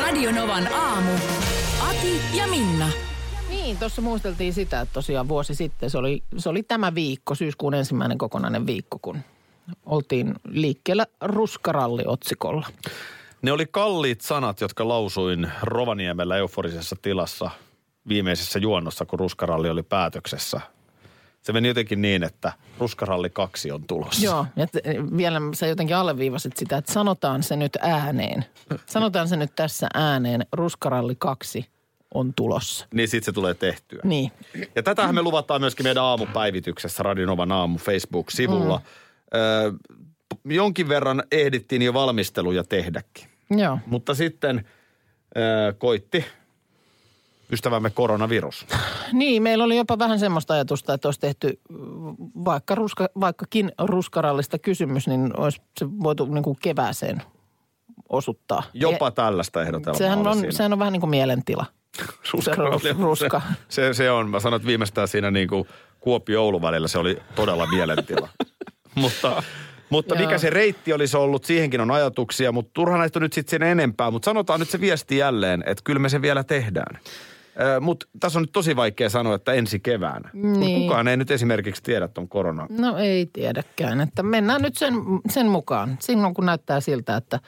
Radionovan aamu. Ati ja Minna. Niin, tuossa muisteltiin sitä, että tosiaan vuosi sitten se oli tämä viikko, syyskuun 1. kokonainen viikko, kun oltiin liikkeellä ruskaralli-otsikolla. Ne oli kalliit sanat, jotka lausuin Rovaniemellä euforisessa tilassa viimeisessä juonnossa, kun ruskaralli oli päätöksessä. Se meni jotenkin niin, että ruskaralli 2 on tulossa. Joo, ja vielä sä jotenkin alleviivasit sitä, että sanotaan se nyt ääneen. Sanotaan se nyt tässä ääneen, ruskaralli 2 on tulossa. Niin sit se tulee tehtyä. Niin. Ja tätähän me luvataan myöskin meidän aamupäivityksessä Radionovan aamu Facebook-sivulla. Jonkin verran ehdittiin jo valmisteluja tehdäkin. Joo. Mutta sitten koitti ystävämme koronavirus. Niin, meillä oli jopa vähän semmoista ajatusta, että olisi tehty vaikkakin ruskarallista kysymys, niin olisi se voitu niin kuin kevääseen osuttaa. Jopa tällaista ehdotelmaa Sehän on vähän niin kuin mielentila. Ruska. Se on. Mä sanon, että viimeistään siinä niin kuin Kuopio-Oulu välillä se oli todella mielentila. Mutta mikä se reitti olisi ollut, siihenkin on ajatuksia, mutta turha näistä on nyt sitten sen enempää. Mutta sanotaan nyt se viesti jälleen, että kyllä me se vielä tehdään. Mutta tässä on nyt tosi vaikea sanoa, että ensi keväänä. Niin. Kukaan ei nyt esimerkiksi tiedä tuon korona. No ei tiedäkään, että mennään nyt sen mukaan. Silloin kun näyttää siltä, että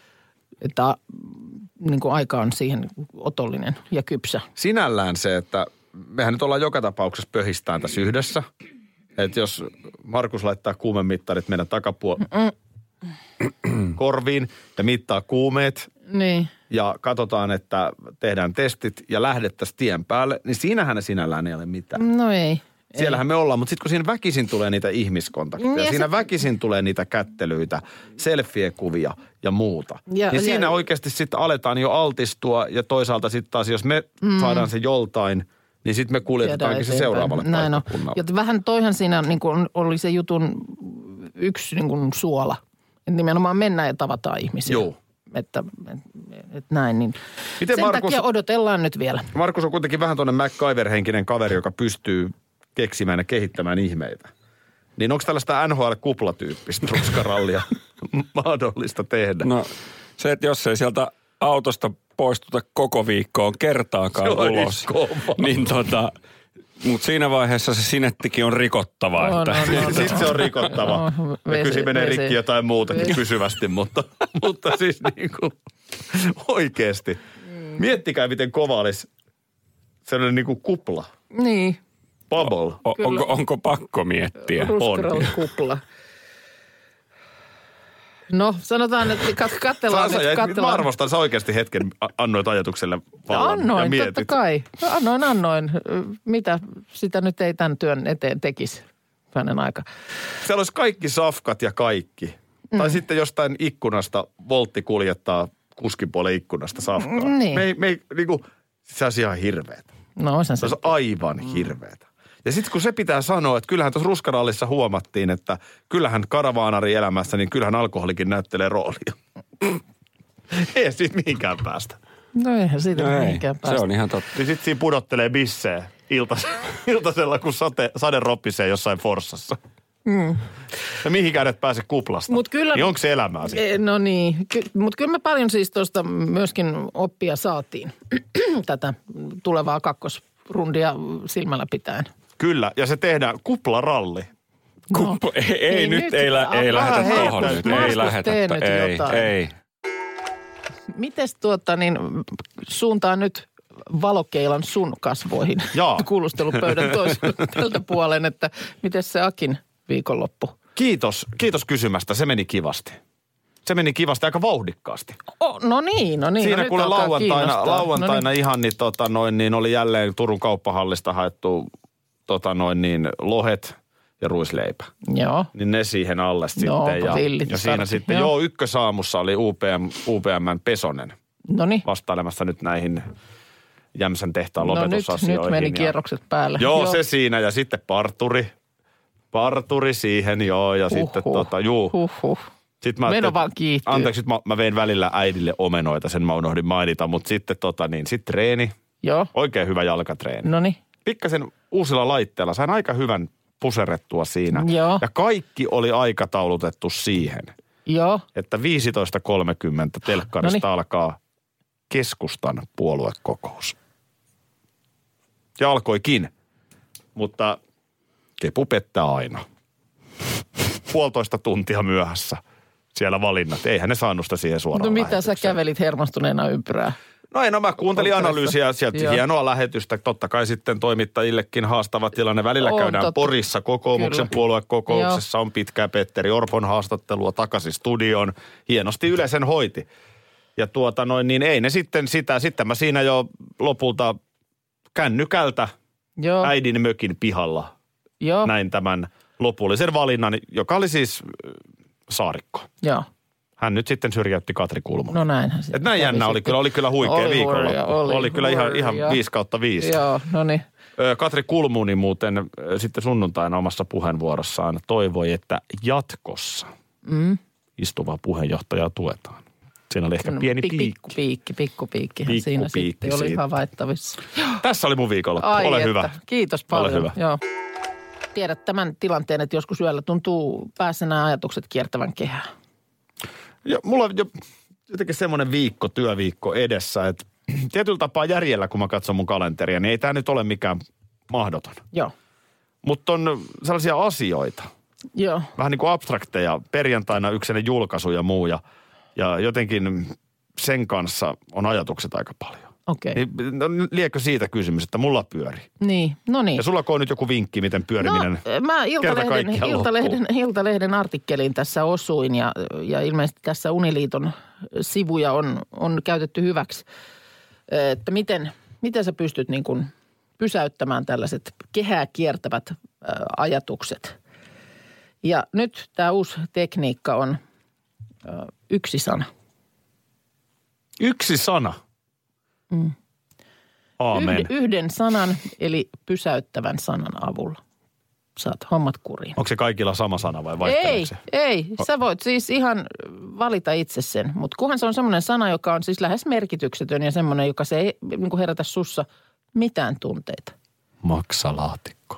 niin kuin aika on siihen otollinen ja kypsä. Sinällään se, että mehän nyt ollaan joka tapauksessa pöhistään tässä yhdessä. Että jos Markus laittaa kuumemittarit meidän korviin ja mittaa kuumeet niin. Ja katsotaan, että tehdään testit ja lähdettäisiin tien päälle, niin siinähän sinällään ei ole mitään. No ei. Siellähän me ollaan, mutta sitten kun siinä väkisin tulee niitä ihmiskontakteja, siinä väkisin tulee niitä kättelyitä, selfie-kuvia ja muuta. Niin siinä oikeasti sitten aletaan jo altistua ja toisaalta sitten taas, jos me saadaan se joltain, niin sitten me kuljetetaankin se seuraavalle paikkakunnalle. Ja vähän toihan siinä niin kuin oli se jutun yksi niin kuin suola, että nimenomaan mennään ja tavataan ihmisiä. Joo. Että näin, niin miten sen takia odotellaan nyt vielä. Markus on kuitenkin vähän tuonne MacGyver-henkinen kaveri, joka pystyy keksimään ja kehittämään ihmeitä. Niin onko tällaista NHL-kuplatyyppistä ruskarallia mahdollista tehdä? No se, että jos ei sieltä autosta poistuta koko viikkoon kertaakaan ulos, niin mutta siinä vaiheessa se sinettikin on rikottava. Sitten se on rikottava. Ja kyllä menee rikki jotain muutakin pysyvästi, mutta siis niin kuin oikeasti. Miettikää, miten kova olisi sellainen niin kuin kupla. Niin. Bubble. Onko pakko miettiä? Ruskarallikupla. No, sanotaan, että katsellaan. Mä arvostan, sä oikeasti hetken annoit ajatukselle vallan annoin, ja mietit. Totta kai. Annoin. Mitä sitä nyt ei tämän työn eteen tekisi hänen aika. Siellä olisi kaikki safkat ja kaikki. Tai sitten jostain ikkunasta voltti kuljettaa kuskipuolen ikkunasta safkaa. Niin. Me niinku, se olisi ihan hirveetä. No, se olisi aivan hirveetä. Ja sitten kun se pitää sanoa, että kyllähän tuossa ruskarallissa huomattiin, että kyllähän karavaanari elämässä, niin kyllähän alkoholikin näyttelee roolia. Ei siitä mihinkään päästä. No eihän siitä mihinkään päästä. Se on ihan totta. Niin sitten siinä pudottelee bissejä iltasella, kun sade ropisee jossain Forssassa. Ja mihinkään et pääse kuplasta. Niin onko se elämää sitten? No niin, mutta kyllä me paljon siis tuosta myöskin oppia saatiin tätä tulevaa kakkosrundia silmällä pitäen. Kyllä, ja se tehdään kuplaralli. Ei lähetä tuohon nyt. Ei lähetä. Ei. Mites suuntaan nyt valokeilan sun kasvoihin kuulustelupöydän toiselta puolen, että miten se Akin viikonloppu? Kiitos kysymästä, se meni kivasti. Se meni kivasti aika vauhdikkaasti. No niin. Siinä kuule lauantaina ihan niin oli jälleen Turun kauppahallista haettu lohet ja ruisleipä. Joo. Niin ne siihen alle sitten. Ja siinä sitten, ykkösaamussa oli UPM:n Pesonen. Noniin. Vastailemassa nyt näihin Jämsän tehtaan lopetusasioihin. Nyt meni kierrokset päälle. Joo, se siinä ja sitten parturi siihen, ja sitten Sitten meno vaan kiihtyy. Anteeksi, mä vein välillä äidille omenoita, sen mä unohdin mainita, mutta sitten sitten treeni. Joo. Oikein hyvä jalkatreeni. Noniin. Pikkasen uusilla laitteilla, sain aika hyvän puserrettua siinä. Joo. Ja kaikki oli aikataulutettu siihen. Joo. Että 15.30 telkkarista alkaa keskustan puoluekokous. Ja alkoikin, mutta kepu pettää aina. 1,5 tuntia myöhässä siellä valinnat. Eihän ne saanut sitä siihen suoraan No mitä sä kävelit hermostuneena ympyrää? No mä kuuntelin analyysiä sieltä hienoa lähetystä. Totta kai sitten toimittajillekin haastava tilanne. Välillä käydään Porissa kokoomuksen puoluekokouksessa. On pitkää Petteri Orpon haastattelua takaisin studioon. Hienosti Yle sen hoiti. Ja niin ei ne sitten sitä. Sitten mä siinä jo lopulta kännykältä äidin mökin pihalla näin tämän lopullisen valinnan, joka oli siis Saarikko. Joo. Hän nyt sitten syrjäytti Katri Kulmunin. No näinhän se. Näin jännä oli kyllä huikea viikonloppu. Oli kyllä ihan 5/5. Joo, no niin. Katri Kulmuni muuten sitten sunnuntaina omassa puheenvuorossaan toivoi, että jatkossa istuvaa puheenjohtajaa tuetaan. Siinä oli ehkä pieni piikki. Pikku piikki. Siinä sitten oli havaittavissa. Tässä oli mun viikonloppu. Ole hyvä. Kiitos paljon. Ole hyvä. Joo. Tiedät tämän tilanteen, että joskus yöllä tuntuu päässä nämä ajatukset kiertävän kehää. Ja mulla on jotenkin semmoinen työviikko edessä, että tietyllä tapaa järjellä, kun mä katson mun kalenteria, niin ei tämä nyt ole mikään mahdoton. Joo. Mutta on sellaisia asioita. Joo. Vähän niin kuin abstrakteja. Perjantaina yksinen julkaisu ja muu ja jotenkin sen kanssa on ajatukset aika paljon. Okei. Niin, liekö siitä kysymys, että mulla pyöri? Niin, no niin. Ja sulla on nyt joku vinkki, miten pyöriminen mä Iltalehden artikkeliin tässä osuin ja ilmeisesti tässä Uniliiton sivuja on käytetty hyväksi. Että miten sä pystyt niin kuin pysäyttämään tällaiset kehää kiertävät ajatukset. Ja nyt tämä uusi tekniikka on yksi sana. Yksi sana? Aamen. Yhden sanan, eli pysäyttävän sanan avulla. Saat hommat kuriin. Onko se kaikilla sama sana vai vaihteleeko se? Ei. Sä voit siis ihan valita itse sen. Mutta kunhan se on semmoinen sana, joka on siis lähes merkityksetön ja semmoinen, joka se ei niin herätä sussa mitään tunteita. Maksalaatikko.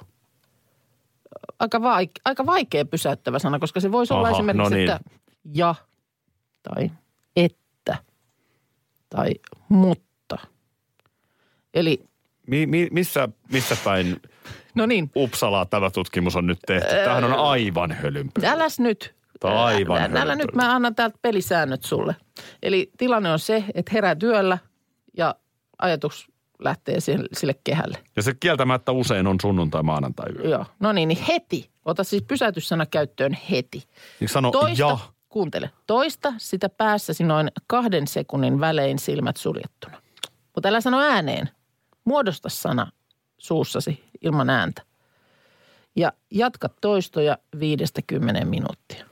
Aika vaikea pysäyttävä sana, koska se voisi olla esimerkiksi, että ja tai että tai mutta. Eli missä päin Uppsalaa tämä tutkimus on nyt tehty? Tämähän on aivan hölynpöly. Äläs nyt. Älä nyt, mä annan täältä pelisäännöt sulle. Eli tilanne on se, että herää työllä ja ajatus lähtee sille kehälle. Ja se kieltämättä usein on sunnuntai, maanantai yö. Joo, no niin heti. Ota siis pysäytyssana käyttöön heti. Niin sano ja. Kuuntele. Toista sitä päässäsi noin 2 sekunnin välein silmät suljettuna. Mutta älä sano ääneen. Muodosta sana suussasi ilman ääntä. Ja jatka toistoja 5-10 minuuttia.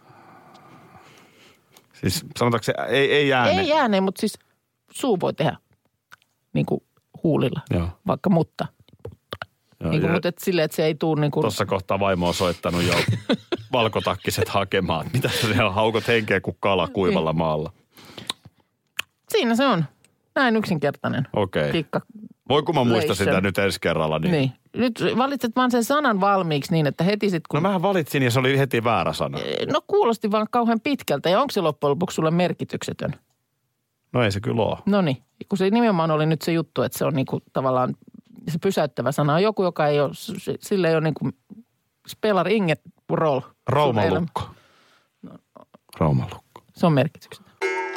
Siis sanotaanko se ei ääneen? Ei ääneen, mutta siis suu voi tehdä niin kuin huulilla. Joo. Vaikka mutta. Niin kuin, mutta silleen, että se ei tule niin kuin... Tuossa kohtaa vaimo on soittanut jo valkotakkiset hakemaan. Mitä se haukot henkeä kuin kala kuivalla maalla? Siinä se on. Näin yksinkertainen. Okei. Voinko mä muista sitä nyt ensi kerralla? Niin. Nyt valitset vaan sen sanan valmiiksi niin, että heti sitten kun... No mähän valitsin ja se oli heti väärä sana. No kuulosti vaan kauhean pitkältä ja onko se loppujen lopuksi sulle merkityksetön? No ei se kyllä ole. No niin, kun se nimenomaan oli nyt se juttu, että se on niinku tavallaan se pysäyttävä sana on joku, joka ei ole, sillä ei ole niinku spelar inget roll. Raumalukko. Raumalukko. Se on merkityksetön.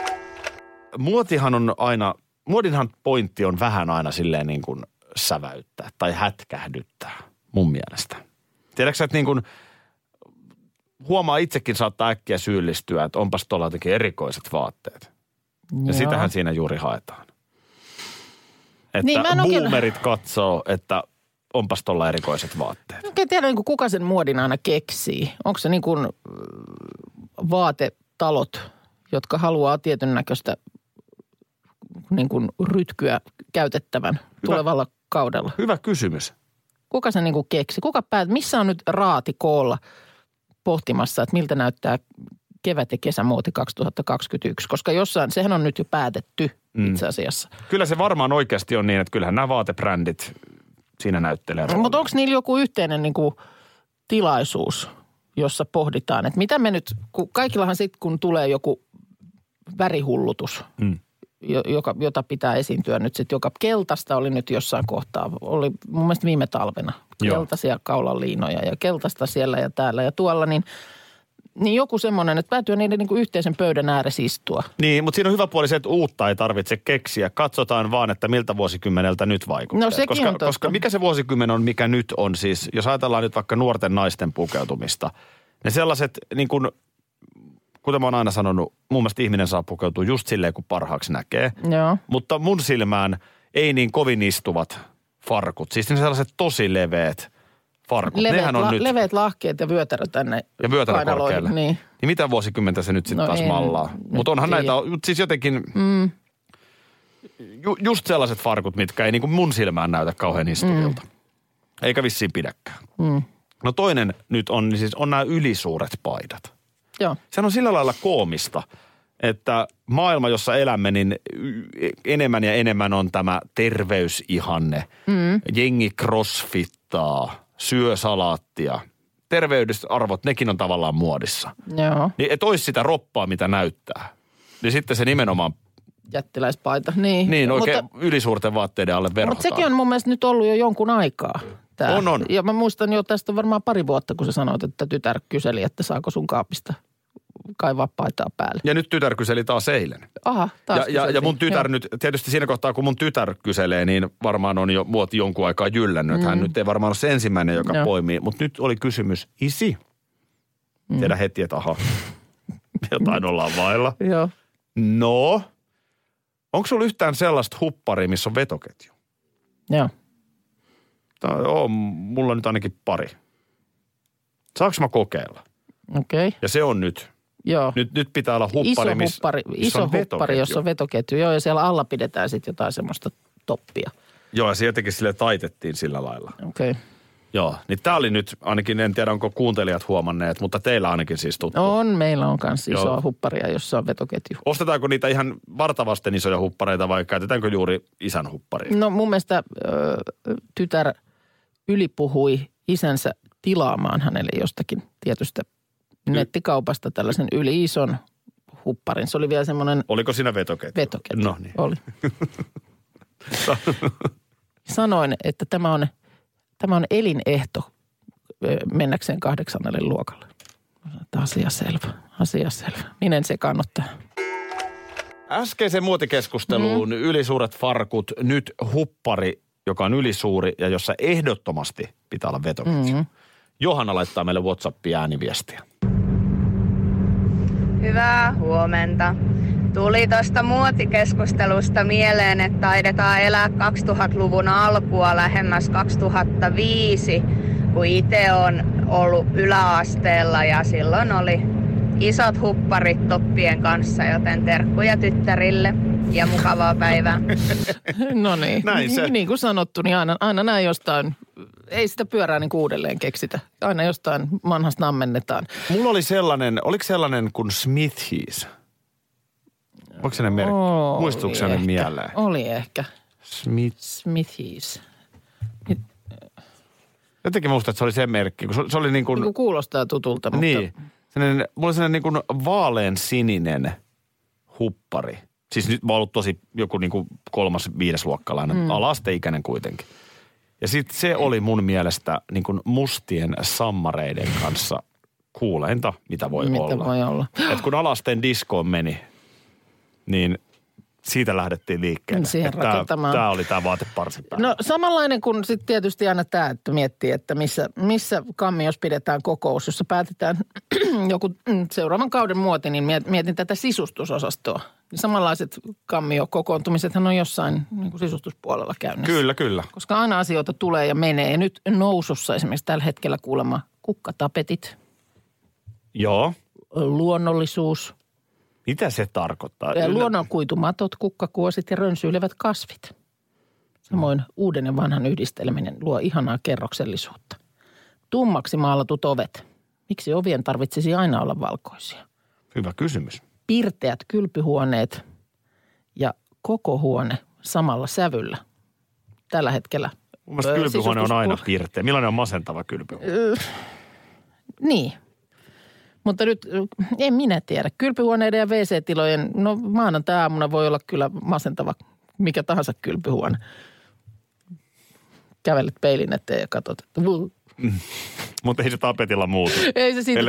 Muodinhan pointti on vähän aina silleen niin kuin säväyttää tai hätkähdyttää mun mielestä. Tiedätkö että niin kuin huomaa itsekin saattaa äkkiä syyllistyä, että onpas tuolla jotenkin erikoiset vaatteet. Ja sitähän siinä juuri haetaan. Että niin, boomerit katsoo, että onpas tuolla erikoiset vaatteet. Oikein tiedä, niin kuin kuka sen muodin aina keksii. Onko se niin kuin vaatetalot, jotka haluaa tietyn näköistä niin kuin rytkyä käytettävän tulevalla kaudella? Hyvä kysymys. Kuka se niin kuin keksi? Missä on nyt raati koolla pohtimassa, että miltä näyttää kevät- ja kesämuoti 2021? Koska jossain, sehän on nyt jo päätetty itse asiassa. Kyllä se varmaan oikeasti on niin, että kyllähän nämä vaatebrändit siinä näyttelee. Mutta onko niillä joku yhteinen niin kuin tilaisuus, jossa pohditaan, että mitä me nyt, kaikillahan sitten kun tulee joku värihullutus, jota pitää esiintyä nyt sitten, joka keltaista oli nyt jossain kohtaa. Oli mun mielestä viime talvena keltaisia kaulanliinoja ja keltaista siellä ja täällä ja tuolla, niin joku semmoinen, että päätyy niiden niin kuin yhteisen pöydän ääressä istua. Niin, mutta siinä on hyvä puoli se, että uutta ei tarvitse keksiä. Katsotaan vaan, että miltä vuosikymmeneltä nyt vaikuttaa. No sekin on totta. Koska mikä se vuosikymmen on, mikä nyt on siis, jos ajatellaan nyt vaikka nuorten naisten pukeutumista. Ne sellaiset, niin kuin, kuten mä oon aina sanonut, mun mielestä ihminen saa pukeutua just silleen, kun parhaaksi näkee. Joo. Mutta mun silmään ei niin kovin istuvat farkut. Siis ne sellaiset tosi leveät farkut. Leveät lahkeet ja vyötärö tänne ja vyötärö korkealle. Niin Mitä vuosikymmentä se nyt sitten taas mallaa? Mutta onhan näitä, siis jotenkin just sellaiset farkut, mitkä ei niin kuin mun silmään näytä kauhean istuvilta. Eikä vissiin pidäkään. No toinen nyt on, niin siis on nämä ylisuuret paidat. Joo. Sehän on sillä lailla koomista, että maailma, jossa elämme, niin enemmän ja enemmän on tämä terveysihanne. Jengi crossfittaa, syö salaattia. Terveysarvot, nekin on tavallaan muodissa. Joo. Niin et olisi sitä roppaa, mitä näyttää. Niin sitten se nimenomaan jättiläispaita, niin. Niin, oikein ylisuurten vaatteiden alle verhotaan. Mutta sekin on mun mielestä nyt ollut jo jonkun aikaa. Tää. On. Ja mä muistan jo tästä varmaan 2 vuotta, kun sä sanoit, että tytär kyseli, että saako sun kaapista kaivaa paitaa päälle. Ja nyt tytär kyseli taas eilen. Aha, taas ja mun tytär nyt, tietysti siinä kohtaa kun mun tytär kyselee, niin varmaan on jo muoti jonkun aikaa jyllännyt. Hän nyt ei varmaan ole se ensimmäinen, joka poimii. Mutta nyt oli kysymys, isi. Tiedä heti, että aha, jotain ollaan vailla. Joo. No, onko sulla yhtään sellaista hupparia, missä on vetoketju? Joo. Mulla nyt ainakin pari. Saanko mä kokeilla? Okei. Ja se on nyt. Joo. Nyt pitää olla huppari, iso huppari, jossa on vetoketju. Joo, ja siellä alla pidetään sitten jotain semmoista toppia. Joo, ja se jotenkin sille taitettiin sillä lailla. Okei. Joo, niin tää oli nyt, ainakin en tiedä onko kuuntelijat huomanneet, mutta teillä ainakin siis tuttu. Meillä on myös isoa hupparia, jossa on vetoketju. Ostetaanko niitä ihan vartavasten isoja huppareita vai käytetäänkö juuri isän hupparia? No mun mielestä tytär ylipuhui isänsä tilaamaan hänelle jostakin tietystä nettikaupasta tällaisen yli-ison hupparin. Se oli vielä semmoinen... Oliko siinä vetoketju? Vetoketju. No niin. Oli. Sanoin, että tämä on elinehto mennäkseen 8. luokalle. Asia selvä. Minen se kannattaa? Äskeiseen muotikeskusteluun ylisuuret farkut, nyt huppari, joka on ylisuuri ja jossa ehdottomasti pitää olla vetoketju. Johanna laittaa meille WhatsAppiin ääniviestiä. Hyvää huomenta. Tuli tuosta muotikeskustelusta mieleen, että taidetaan elää 2000-luvun alkua lähemmäs 2005, kun itse on ollut yläasteella ja silloin oli isot hupparit toppien kanssa, joten terkkuja tyttärille ja mukavaa päivää. No niin, näin se. Niin kuin sanottu, niin aina näin jostain, ei sitä pyörää niin kuin uudelleen keksitä. Aina jostain vanhasta ammennetaan. Mulla oli oliko sellainen kuin Smithies? Onko sellainen merkki? Muistuuko sellainen mieleen? Oli ehkä. Smithies. Jotenkin muistan, että se oli se merkki. Se oli niin kuin kuulostaa tutulta, mutta... Niin. Mulla oli sellainen niin kuin vaalean sininen huppari. Siis nyt mä oon ollut tosi joku niin kuin 3.-5. luokkalainen, alasteikäinen kuitenkin. Ja sitten se oli mun mielestä niin kuin mustien sammareiden kanssa kuuleinta, mitä voi olla. Et kun alasteen diskoon meni, niin siitä lähdettiin liikkeelle. Siihen rakentamaan. Tämä oli tämä vaateparsi päällä. No samanlainen kuin sitten tietysti aina tämä, että miettii, että missä kammiossa pidetään kokous, jossa päätetään joku seuraavan kauden muoti, niin mietin tätä sisustusosastoa. Samanlaiset kammiokokoontumisethan on jossain niin kuin sisustuspuolella käynnissä. Kyllä. Koska aina asioita tulee ja menee. Ja nyt nousussa esimerkiksi tällä hetkellä kuulemma kukkatapetit. Joo. Luonnollisuus. Mitä se tarkoittaa? Luonnonkuitumatot, kukkakuosit ja rönsyilevät kasvit. Samoin uuden ja vanhan yhdistelminen luo ihanaa kerroksellisuutta. Tummaksi maalatut ovet. Miksi ovien tarvitsisi aina olla valkoisia? Hyvä kysymys. Pirteät kylpyhuoneet ja koko huone samalla sävyllä. Tällä hetkellä. Mun mielestä kylpyhuone on aina pirteä. Millainen on masentava kylpyhuone? Niin. Mutta nyt en minä tiedä. Kylpyhuoneiden ja WC-tilojen, no maanantai-aamuna voi olla kyllä masentava mikä tahansa kylpyhuone. Kävelet peilin eteen ja katsot, että Mutta ei se tapetilla muutu. Ei se siitä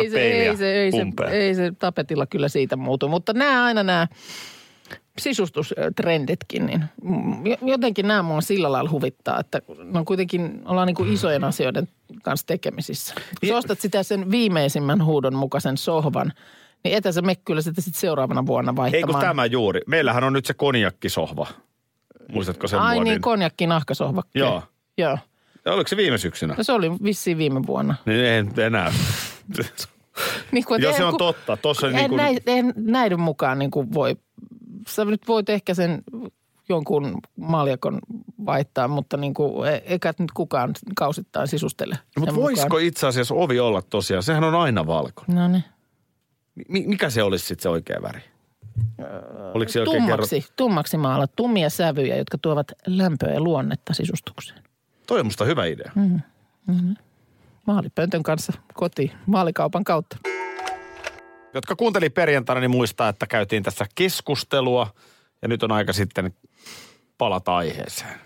ei se tapetilla kyllä siitä muutu. Mutta nämä sisustustrenditkin, niin jotenkin nämä mua sillä lailla huvittaa, että no kuitenkin ollaan niin kuin isojen asioiden kanssa tekemisissä. Jos ostat sitä sen viimeisimmän huudon mukaisen sohvan, niin etä sä mene kyllä sitä sitten seuraavana vuonna vaihtamaan. Ei kun tämä juuri. Meillähän on nyt se konjakkisohva. Muistatko sen Ai muodin? niin, konjakki-nahkasohva. Joo. Joo. Ja oliko se viime syksynä? No se oli vissiin viime vuonna. Niin ei enää. Niin joo, se on totta. Tossa niin kuin näiden mukaan niin kuin voi, sä nyt voit ehkä sen jonkun maljakon vaihtaa, mutta niin kuin eikä nyt kukaan kausittain sisustele. Mutta voisiko itse asiassa ovi olla tosiaan? Sehän on aina valkoinen. No niin. Mikä se olisi sitten se oikea väri? Oliko se oikein tummaksi maalat, tummia sävyjä, jotka tuovat lämpöä ja luonnetta sisustukseen. Toi on musta hyvä idea. Maalipöntön kanssa kotiin maalikaupan kautta. Jotka kuunteli perjantaina, niin muistaa, että käytiin tässä keskustelua ja nyt on aika sitten palata aiheeseen.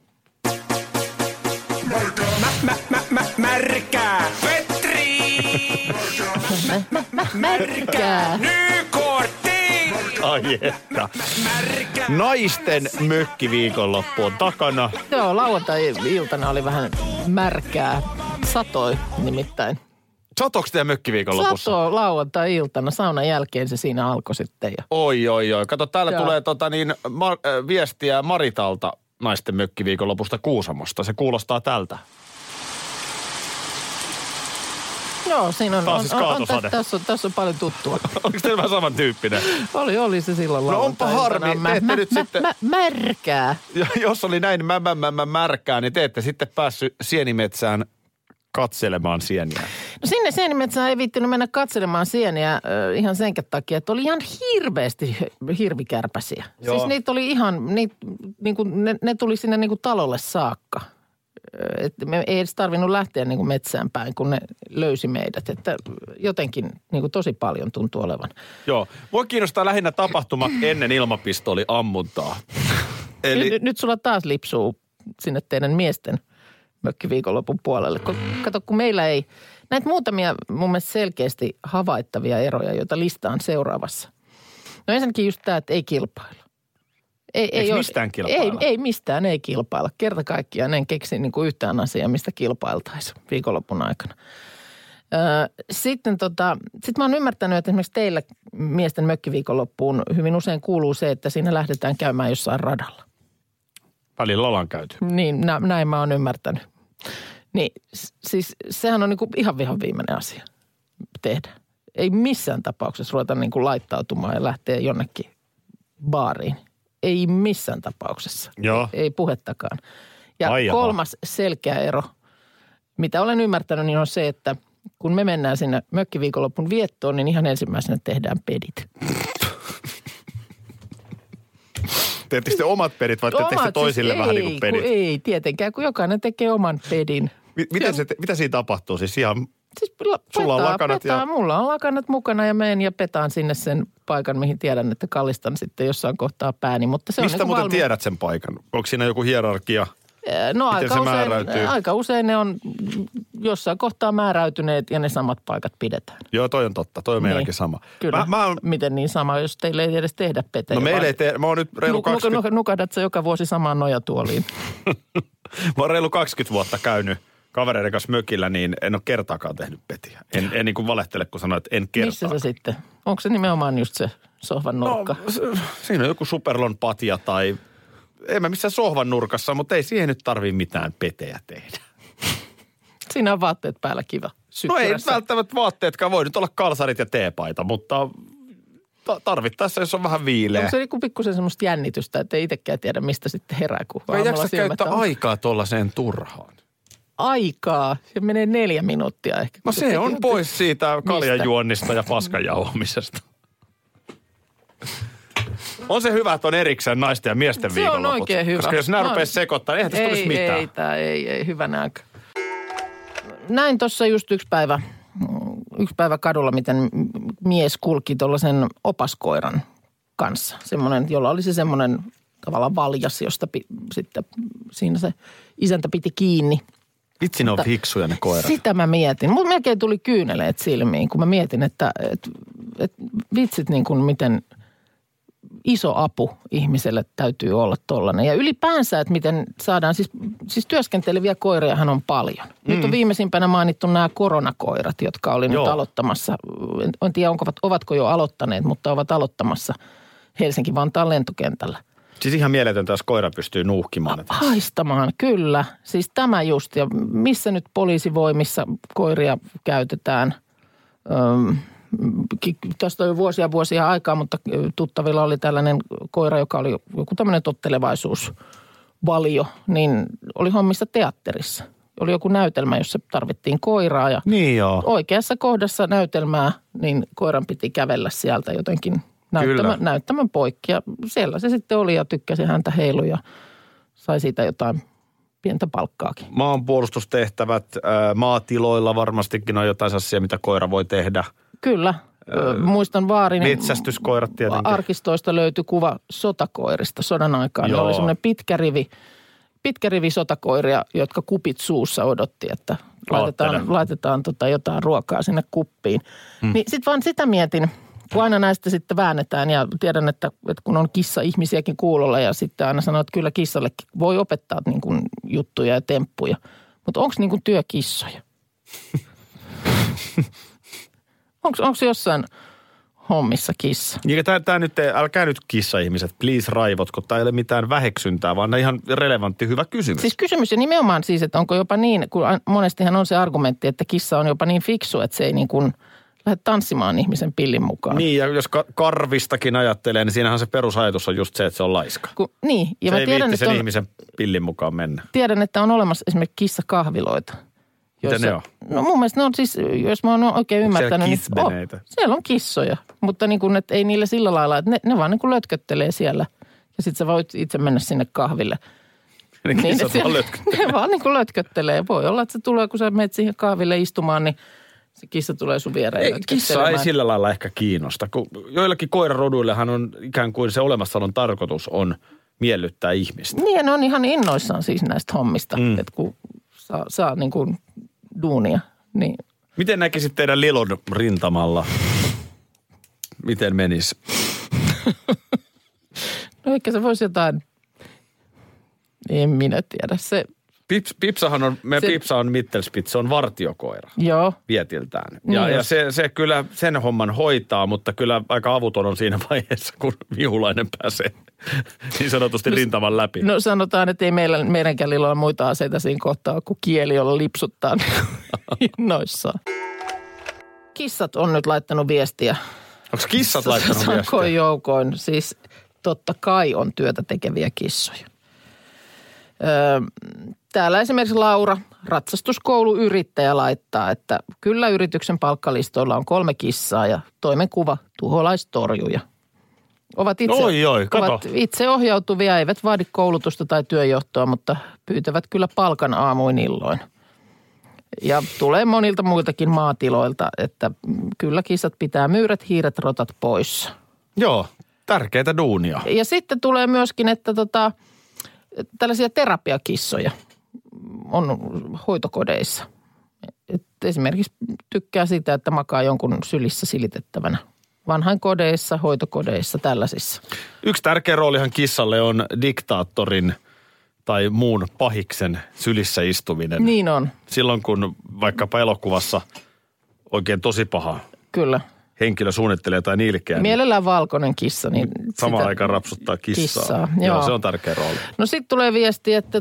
Märkää Petri! Märkää! Nykortti! Ai että. Naisten mökkiviikonloppu on takana. Joo, lauantai-iltana oli vähän märkää. Satoi nimittäin. Satoiko teidän mökkiviikonlopussa? Satoi lauantai-iltana. Saunan jälkeen se siinä alkoi sitten. Ja... Oi. Kato, täällä tulee viestiä Maritalta naisten mökkiviikonlopusta Kuusamosta. Se kuulostaa tältä. Joo, siinä on, Taas kaatosade. Tässä on paljon tuttua. Oliko teillä vähän samantyyppinen? Oli se silloin No onpa harmi, te ette nyt sitten... Märkää. Jos oli näin märkää, niin te ette sitten päässyt sienimetsään katselemaan sieniä. No sinne sienimetsään ei viittinyt mennä katselemaan sieniä ihan sen takia, että oli ihan hirveästi hirvikärpäsiä. Joo. Siis niitä oli ihan, ne tuli sinne niin kuin talolle saakka. Että me ei edes tarvinnut lähteä niin kuin metsään päin, kun ne löysi meidät. Että jotenkin niin kuin tosi paljon tuntuu olevan. Joo. Mua kiinnostaa lähinnä tapahtuma ennen ilmapistooliammuntaa. Eli... Nyt sulla taas lipsuu sinne teidän miesten mökkiviikonlopun puolelle. Kato, kun meillä ei... Näitä muutamia mun mielestä selkeästi havaittavia eroja, joita listaan seuraavassa. No ensinnäkin just tämä, että ei kilpailla. Eikö mistään kilpailla? Ei mistään, ei kilpailla. Kerta kaikkiaan en keksi niin kuin yhtään asiaa, mistä kilpailtaisiin viikonlopun aikana. Sitten mä oon ymmärtänyt, että esimerkiksi teillä miesten mökkiviikonloppuun hyvin usein kuuluu se, että siinä lähdetään käymään jossain radalla. Välillä ollaan käyty. Niin, näin mä oon ymmärtänyt. Niin, siis sehän on niin kuin ihan viimeinen asia tehdä. Ei missään tapauksessa ruveta niin kuin laittautumaan ja lähteä jonnekin baariin. Ei missään tapauksessa. Joo. Ei puhettakaan. Ja kolmas selkeä ero, mitä olen ymmärtänyt, niin on se, että kun me mennään sinne mökkiviikonlopun viettoon, niin ihan ensimmäisenä tehdään pedit. Teettekö te omat pedit vai teettekö te toisille vähän niin kuin pedit? Ei tietenkään, kun jokainen tekee oman pedin. Mitä siinä tapahtuu? Siis ihan... Siis sulla on lakanat ja... Mulla on lakanat mukana ja menen ja petaan sinne sen paikan, mihin tiedän, että kallistan sitten jossain kohtaa pääni. Mutta se mistä on muuten tiedät sen paikan? Onko siinä joku hierarkia? No aika usein ne on jossain kohtaa määräytyneet ja ne samat paikat pidetään. Joo, toi on totta. Toi on meilläkin sama. Kyllä. Miten niin sama, jos teille ei edes tehdä petejä? No meillä ei tee. Mä oon nyt reilu 20... Nukadat sä joka vuosi samaan nojatuoliin? Mä oon reilu 20 vuotta käynyt kavereiden kanssa mökillä, niin en ole kertaakaan tehnyt petiä. En niin kuin valehtele, kun sanoin, että en kertaakaan. Missä se sitten? Onko se nimenomaan just se sohvan nurkka? No, siinä on joku Superlon patja tai... En mä missään sohvan nurkassa, mutta ei siihen nyt tarvii mitään petejä tehdä. Siinä on vaatteet päällä kiva. No ei välttämättä vaatteetkaan. Voi nyt olla kalsarit ja teepaita, mutta tarvittaessa, jos on vähän viileä. Onko se joku pikkusen semmoista jännitystä, että ei itsekään tiedä, mistä sitten herää, kun aamulla silmät on? Ei jaksa käyttää aikaa tuollaiseen turhaan. Aikaa? Se menee 4 minuuttia ehkä. No se on pois siitä kaljajuonnista ja paskanjauhamisesta. On se hyvä, että on erikseen naisten ja miesten viikonloput. Se on oikein hyvä. Koska jos nämä rupeaisi sekoittaa, eihän tästä tulisi mitään. Ei, hyvänä aika. Näin tuossa just yksi päivä yksi päivä kadulla, miten mies kulki tuollaisen opaskoiran kanssa. Semmoinen, jolla oli se semmoinen tavallaan valjas, josta sitten siinä se isäntä piti kiinni. Vitsi, ne on fiksuja ne koirat. Sitä mä mietin. Mulla melkein tuli kyyneleet silmiin, kun mä mietin, että vitsit niin kuin miten iso apu ihmiselle täytyy olla tollainen. Ja ylipäänsä, että miten saadaan, siis työskenteleviä koiriahan on paljon. Nyt on viimeisimpänä mainittu nämä koronakoirat, jotka oli nyt aloittamassa. En tiedä, ovatko jo aloittaneet, mutta ovat aloittamassa Helsinki-Vantaan lentokentällä. Siis ihan mieletöntä, jos koira pystyy nuuhkimaan. Haistamaan, kyllä. Siis tämä just. Ja missä nyt poliisivoimissa koiria käytetään? Tästä on jo vuosia aikaa, mutta tuttavilla oli tällainen koira, joka oli joku tämmöinen tottelevaisuusvalio, niin oli hommissa teatterissa. Oli joku näytelmä, jossa tarvittiin koiraa ja niin joo. Oikeassa kohdassa näytelmää, niin koiran piti kävellä sieltä jotenkin näyttämän poikki. Ja siellä se sitten oli ja tykkäsi häntä heilu ja sai siitä jotain pientä palkkaakin. Maanpuolustustehtävät, maatiloilla varmastikin on jotain sellaisia, mitä koira voi tehdä. Kyllä. Muistan vaarin. Metsästyskoirat tietenkin. Arkistoista löytyi kuva sotakoirista sodan aikaan. Ne oli semmoinen pitkä rivi sotakoiria, jotka kupit suussa odotti, että laitetaan jotain ruokaa sinne kuppiin. Niin sitten vaan sitä mietin, kun aina näistä sitten väännetään ja tiedän, että kun on kissa-ihmisiäkin kuulolla ja sitten aina sanoo, että kyllä kissallekin voi opettaa niin kuin juttuja ja temppuja. Mutta onko niin kuin työkissoja? Onko jossain hommissa kissa? Tämä nyt, älkää nyt kissa-ihmiset, please raivotko. Tämä ei ole mitään väheksyntää, vaan ihan relevantti hyvä kysymys. Siis kysymys ja nimenomaan siis, että onko jopa niin, kun monestihan on se argumentti, että kissa on jopa niin fiksu, että se ei niin kuin lähde tanssimaan ihmisen pillin mukaan. Niin, ja jos karvistakin ajattelee, niin siinähän se perusajatus on just se, että se on laiska. Niin. Ja se mä ei viitti sen ihmisen pillin mukaan mennä. Tiedän, että on olemassa esimerkiksi kissakahviloita. Mitä ne on? No mun mielestä ne on siis, jos mä oon oikein ymmärtänyt. Niin, siellä on kissoja, mutta niin kuin, että ei niille sillä lailla, että ne vaan niin kuin lötköttelee siellä. Ja sit sä voit itse mennä sinne kahville. Ne kissat vaan lötköttelee. Ne vaan niin kuin lötköttelee. Voi olla, että se tulee, kun sä menet siihen kahville istumaan, niin se kissa tulee sun viereen. Kissa ei sillä lailla ehkä kiinnosta. Kun joillakin koiraroduillehan on ikään kuin se olemassaolon tarkoitus on miellyttää ihmistä. Niin, ja ne on ihan innoissaan siis näistä hommista, että kun saa niin kuin duunia. Niin. Miten näkisit teidän Lilon rintamalla? Miten menisi? No ehkä se voisi jotain, en minä tiedä. Pipsahan on, Pipsa on Mittelspitz, se on vartiokoira. Joo. Vietiltään. Ja se kyllä sen homman hoitaa, mutta kyllä aika avuton on siinä vaiheessa, kun vihulainen pääsee niin sanotusti rintaman läpi. No sanotaan, että ei meidänkään Lilolla muita aseita siinä kohtaa, kun kieli, jolla lipsuttaa innoissaan. Kissat on nyt laittanut viestiä. Onko kissat laittanut viestiä? Sankoin joukoin. Siis totta kai on työtä tekeviä kissoja. Täällä esimerkiksi Laura, ratsastuskouluyrittäjä, laittaa, että kyllä yrityksen palkkalistoilla on 3 kissaa ja toimenkuva tuholaistorjuja. Ovat itse ohjautuvia, eivät vaadi koulutusta tai työjohtoa, mutta pyytävät kyllä palkan aamuin illoin. Ja tulee monilta muiltakin maatiloilta, että kyllä kissat pitää myyrät, hiiret, rotat poissa. Joo, tärkeitä duunia. Ja sitten tulee myöskin, että tällaisia terapiakissoja on hoitokodeissa. Et esimerkiksi tykkää sitä, että makaa jonkun sylissä silitettävänä. Vanhainkodeissa, hoitokodeissa, tällaisissa. Yksi tärkeä roolihan kissalle on diktaattorin tai muun pahiksen sylissä istuminen. Niin on. Silloin kun vaikkapa elokuvassa oikein tosi paha kyllä henkilö suunnittelee jotain ilkeää. Mielellään valkoinen kissa. Niin samaan aikaan rapsuttaa kissaa. Joo, se on tärkeä rooli. No sitten tulee viesti, että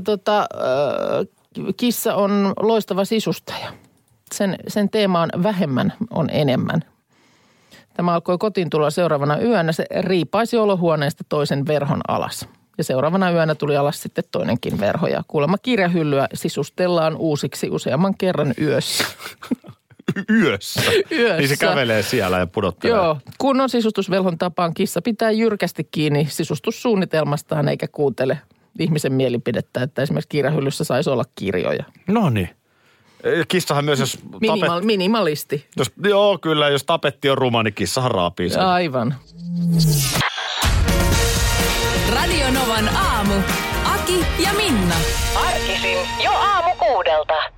kissa on loistava sisustaja. Sen teema on vähemmän on enemmän. Tämä alkoi kotiin tulla seuraavana yönä. Se riipaisi olohuoneesta toisen verhon alas. Ja seuraavana yönä tuli alas sitten toinenkin verho. Ja kuulemma kirjahyllyä sisustellaan uusiksi useamman kerran yössä. Yössä? Niin se kävelee siellä ja pudottelee. Joo. Kunnon sisustusvelhon tapaan kissa pitää jyrkästi kiinni sisustussuunnitelmastaan eikä kuuntele ihmisen mielipidettä, että esimerkiksi kirjahyllyssä saisi olla kirjoja. No niin. Kissahan myös, jos minimalisti. Joo, kyllä. Jos tapetti on ruma, niin kissahan raapii sen. Aivan. Radio Novan aamu. Aki ja Minna. Arkisin jo aamu 6.